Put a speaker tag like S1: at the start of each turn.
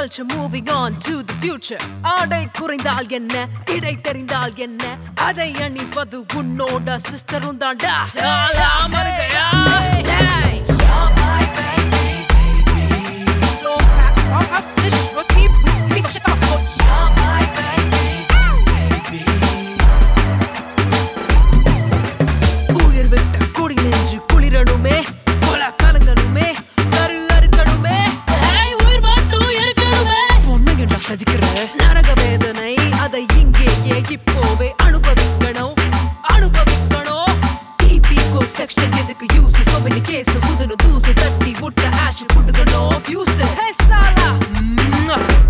S1: culture moving on to the future. ஆடை குறைந்தால் என்ன இடை தெரிந்தால் என்ன அதை அணிவது உன்னோட சிஸ்டரும் தாண்டா சாலா மருகையா You're my baby, baby. No sack from a fish was he with me You're my baby, baby. உயிர் விட்ட கொடி நெஞ்சு குளிரணுமே கொல கலங்கணுமே கரு அறுக்கணுமே உயிர் மட்டும் இருக்கணுமே பொண்ணுகிட்ட சதிக்கிற நரக வேதனை அதை இங்கேயே இப்போவே அனுபவிக்கணும் ஈபிகோ செக்ஷன் எதுக்கு யூஸ் so many cases புதுனு தூசு தட்டி விட்ட ஆஷ் குடுக்கணும் ஃபியூஸ் ஹே சாலா